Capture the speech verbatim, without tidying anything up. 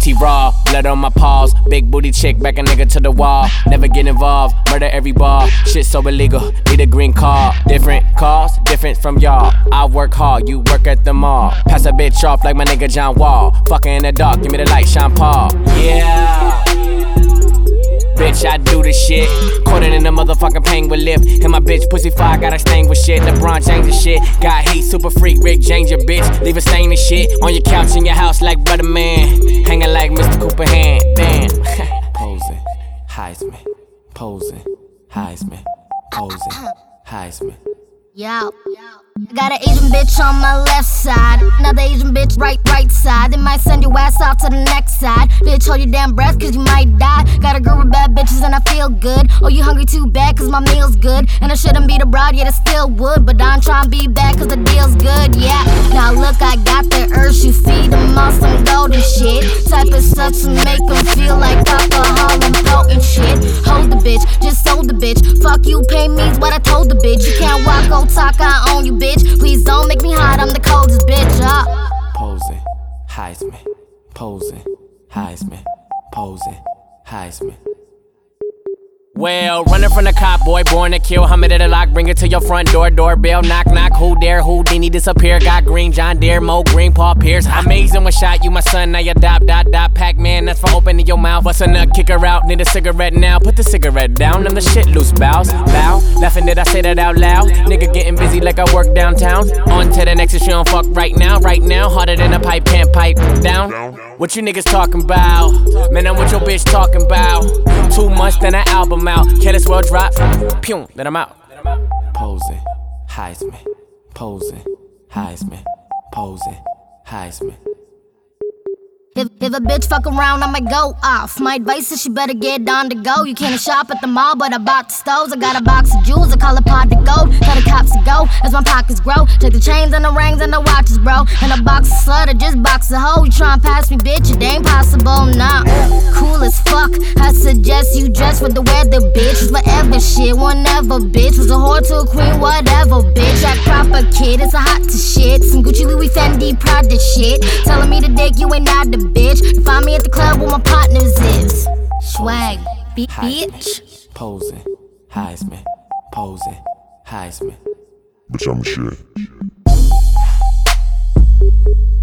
T raw, blood on my paws. Big booty chick, back a nigga to the wall. Never get involved, murder every bar. Shit so illegal, need a green card. Different cars, different from y'all. I work hard, you work at the mall. Pass a bitch off like my nigga John Wall. Fucking in the dark, give me the light, Sean Paul. Yeah. Bitch, I do the shit. Caught it in the motherfucking penguin lip. And my bitch pussy fire, got a stain with shit. LeBron James and shit. Got heat, super freak, Rick James your bitch. Leave a stain and shit. On your couch in your house like Brother Man. Hanging like Mister Cooper Hand. Damn. Posing, Heisman. Posing, Heisman. Posing, Heisman. Yo. I got an Asian bitch on my left side, another Asian bitch right, right side. They might send your ass off to the next side. Bitch, hold your damn breath cause you might die. Got a girl with bad bitches and I feel good. Oh, you hungry too bad cause my meal's good. And I shouldn't be the broad, yet I still would. But I'm trying to be bad cause the deal's good, yeah. Now look, I got the urge to feed them all some golden shit. Type of stuff to make them feel like alcohol and potent shit. Hold the bitch, just hold the bitch. Fuck you, pay me's what I told the bitch. You can't walk, go talk, I own you, bitch. Please don't make me hot, I'm the coldest bitch up. Posing, Heisman. Posing, Heisman. Posing, Heisman. Well, running from the cop, boy, born to kill. Hummer to the lock, bring it to your front door. Doorbell, knock, knock. Who dare? Houdini disappear. Got green, John Deere, Mo, green, Paul Pierce. Amazing one shot, you my son, now you dot, dot, dot. Pac-Man, that's for opening your mouth. Bust a nut, kick her out, need a cigarette now. Put the cigarette down, I'm the shit loose, bows. Bow, laughing, did I say that out loud? Nigga getting busy like I work downtown. On to the next, if you don't fuck right now, right now. Harder than a pipe, can't pipe down. What you niggas talking about? Man, I'm what your bitch talking about. Two months, then an album out. Careless world drop, pew, then I'm out. Posing, Heisman. Posing, Heisman. Posing, Heisman. If, if a bitch fuck around, I might go off. My advice is she better get on the go. You can't shop at the mall, but I bought the stoves. I got a box of jewels, I call it pot to gold. Tell the cops to go, as my pockets grow. Take the chains and the rings and the watches, bro. And a box of slut, or just box of hoe. You tryna pass me, bitch, it ain't possible, nah. Cool as fuck, I suggest you dress with the weather, bitch. It's whatever shit, whenever, bitch. Was a whore to a queen, whatever, bitch. Act proper, kid, it's a hot to shit. Some Gucci, Louis, Fendi, Prada shit. Telling me to dick, you ain't not the bitch. Find me at the club where my partners is. Swag, b- bitch. Posing, Heisman. Posing, Heisman. Bitch, I'm shit.